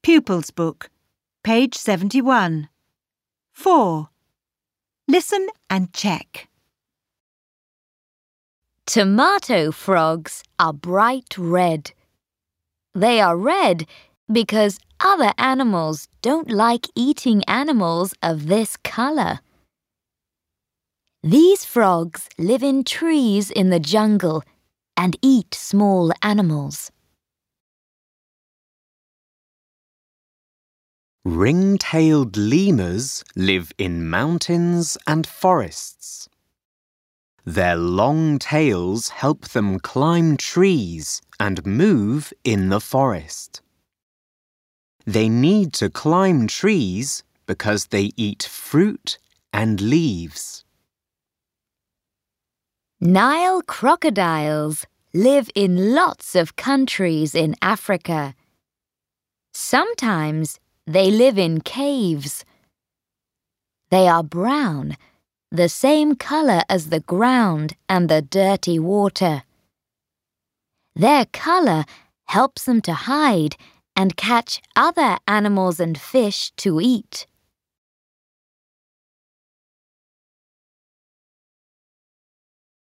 Pupils Book, page 71. 4. Listen and check. Tomato frogs are bright red. They are red because other animals don't like eating animals of this color. These frogs live in trees in the jungle and eat small animals. Ring-tailed lemurs live in mountains and forests. Their long tails help them climb trees and move in the forest. They need to climb trees because they eat fruit and leaves. Nile crocodiles live in lots of countries in Africa. Sometimes they live in caves. They are brown, the same color as the ground and the dirty water. Their color helps them to hide and catch other animals and fish to eat.